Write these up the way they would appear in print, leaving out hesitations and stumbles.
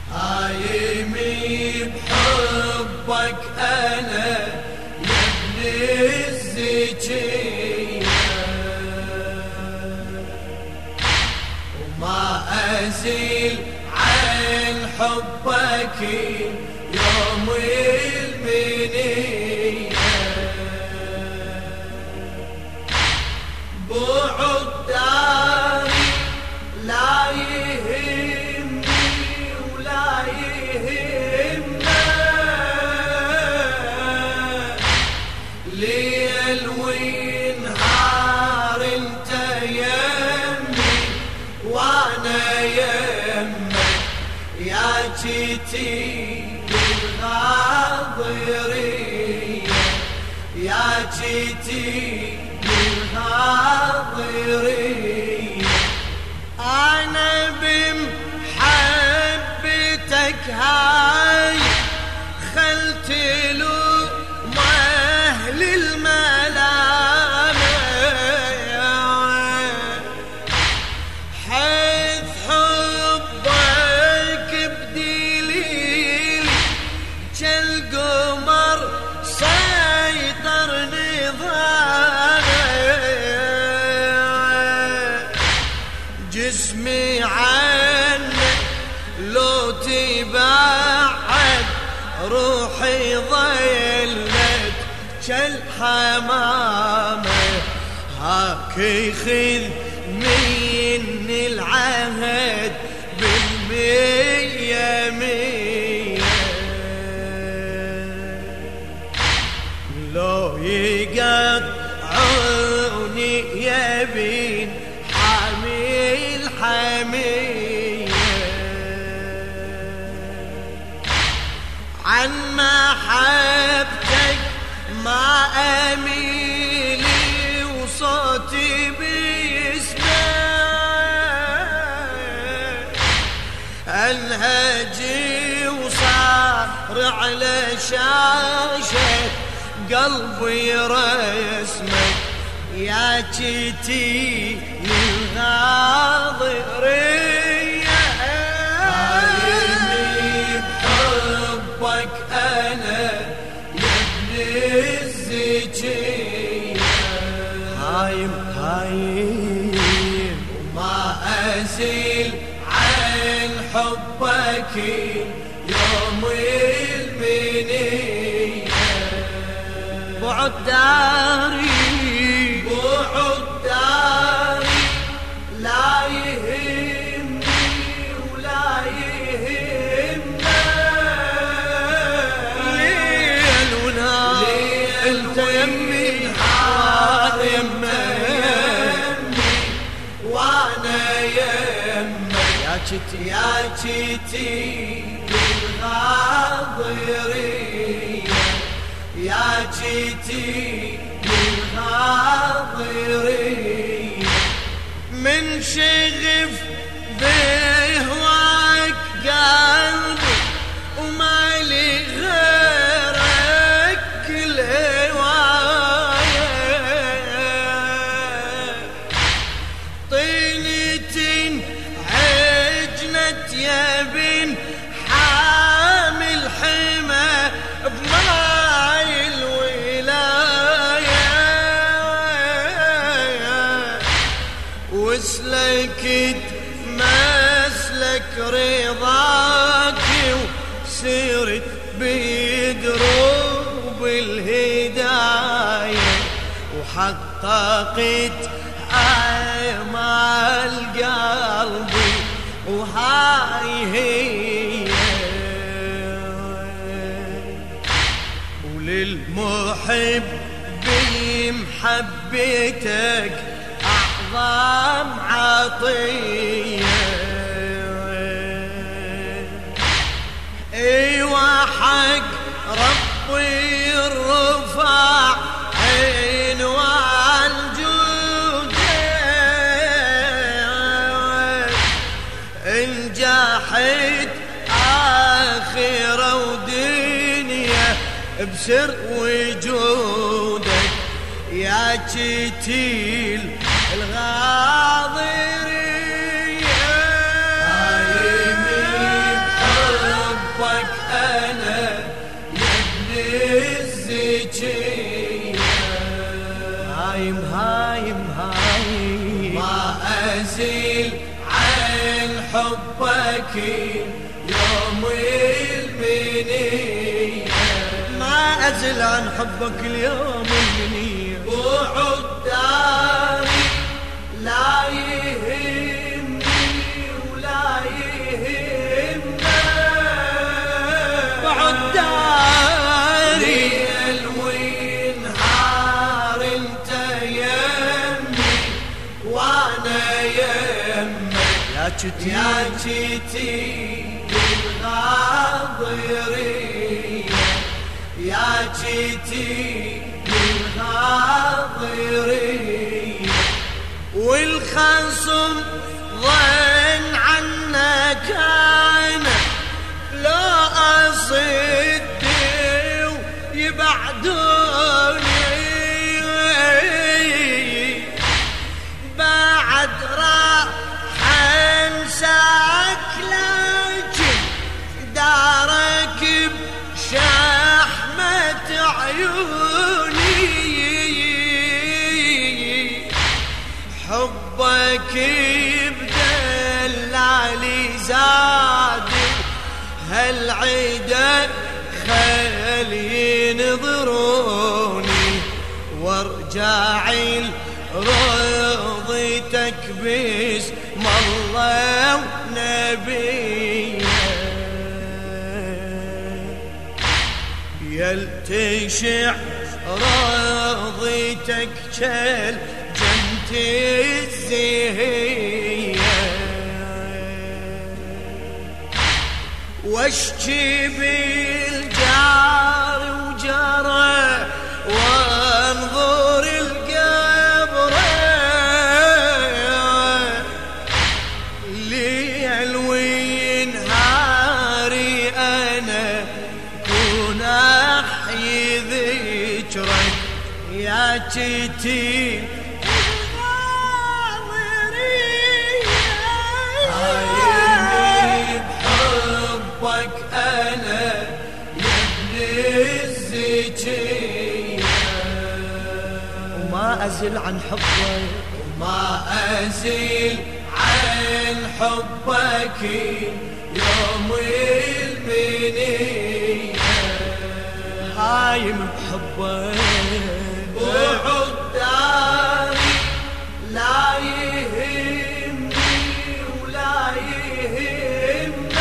هايمي بحبك أنا يا ابن الزكية، وما أزيل عن حبك يوم المنية. بعد داري لا يهمني ولا يهمك، ليل ونهار انت يمي وانا يمك، يا جيتي للغاضرية، يا جيتي للغاضرية. أنا بمحبتك هاي خلت له أهل الملامة، حيث حبك بدليل كالقمر سيطر نظامه، جسمي عنك لو تبعد روحي ظلت كالحمامة، هاك خذ مني العهد بالمية مية، لو يقطعوني يبين حميل حمية، عن محبتك ما أميلي وصوتي بيسمع، أنهجي وصار على شاشة قلبي رسمك، يا جيتي للغاضرية. هايمي بحبك أنا يا ابن الزكية، هايم وما أزيل عن حبك يوم المنية. بعد داري لا يهمني ولا يهمك، ليل ونهار انت يمي يمي وانا يمك، يا جيتي للغاضرية، يا جيتي للغاضرية. من شغف بهواك قلبي وما لي غيرك كل هوايا، طينة عجنة يا بن حامل حمى بماي الولاية، وسلكت مسلك رضاك وسرت بدروب الهداية، وحققت آمال قلبي وهاي هي، وللمحب بمحبتك أعظم عطية، ايوه حق ربي الرفع عنوان جودك، انجحت آخرة ودنيا بسر وجودك، يا جيتي الغاضرية. هايمي حبك يوم المنية، ما أزل عن حبك اليوم المنية. وعد داري لا يهمني ولا يهمك، وعد داري ليل ونهار انت يمي وانا يمك، يا جيتي بالغاضرية، يا جيتي بالغاضرية. والخصم ظن عنك انا لا اصد ويبعدوني، بعد راح انساك لكن دارك بشحمة عيوني، حبك بدلالي زاد هالعيدة خلي ينظروني، وارجع لرضيتك باسم الله ونبيه، يلتشع رضيتك جل جنت الزهية، واشجي بالجار وجرى وانظر القبر، ليل ونهاري انا كون احيي ذكرك، يا جيتي وما أزل عن حبك، وما أزل عن حبك يوم المنية، هايم بحبك. وعد داري لا يهمني ولا يهمك،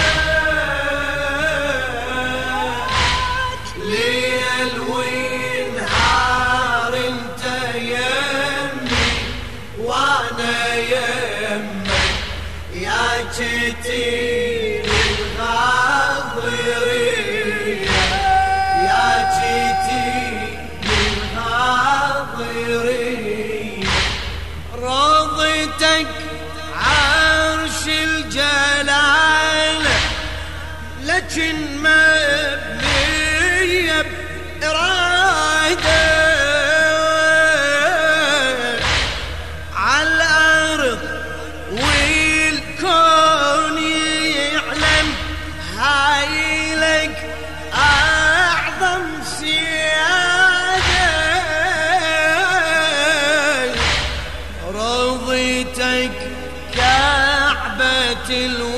ليل ونهار انت يمي وانا يمك، يا جيتي بالغاضرية، يا جيتي بالغاضرية. رضيتك عرش الجلال لكن مبنية بإرادة، على الأرض والكون يعلم هاي لك أعظم سيادة، رضيتك كعبة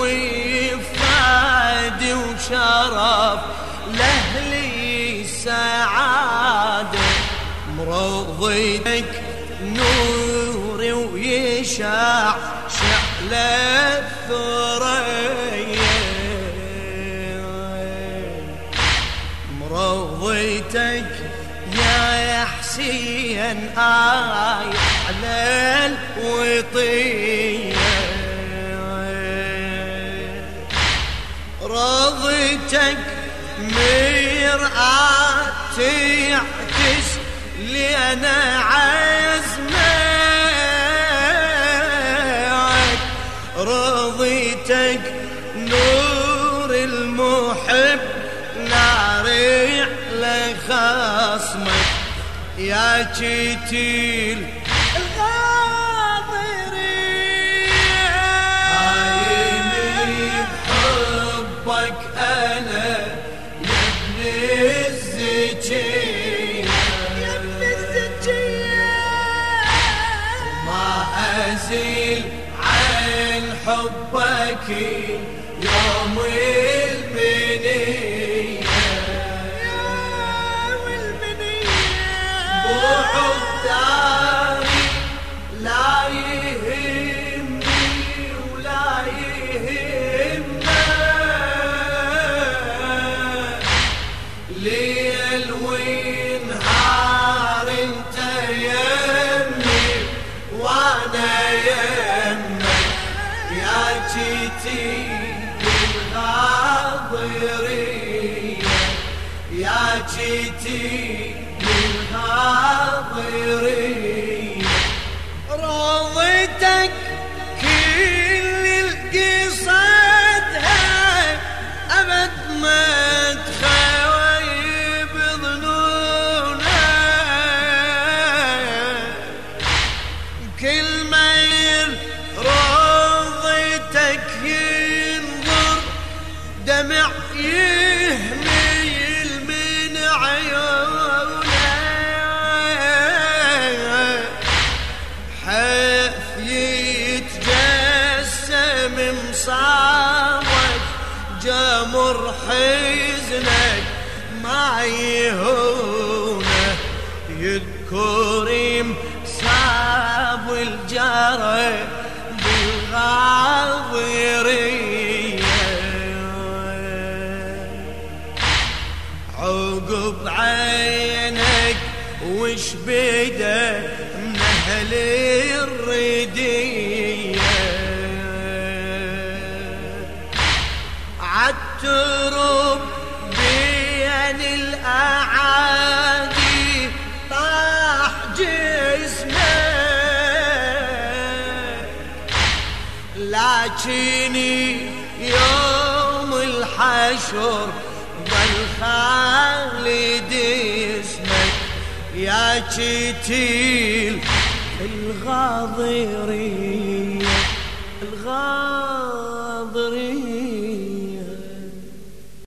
الوفاد وشرف لأهلي سعادة، مرضيتك نوري ويشع شعل الثريا، مرضيتك يا حسين آي على الوطية، رضيتك مرآة تعكس لي أنا عزمك، رضيتك نور المحب ناري على خصمك، يا جيتي الغاضرية، حبك أنا يا ابن الزكية، يا ابن الزكية، ما أزيل عن حبك يوم المنية بعد داري لا يهمني ولا يهمك ليل ونهار انت يمي وانا يمك يا جيتي بالغاضرية يا جيتي بالغاضرية رضيتك كل القصدها أبد ما تخيب ظنونا كل ما رضيتك ينظر دمع يهميل من عيونه حيث يتجسم مصابك جمر حزنك ما يهونه يذكر مصاب الجرى بالغاضرية عقب عينك وش بدا من أهل الردية عالترب بين الأعادي طاح جسمك لكني يوم الحشر ظل خالد اسمك يا جتيل الغاضري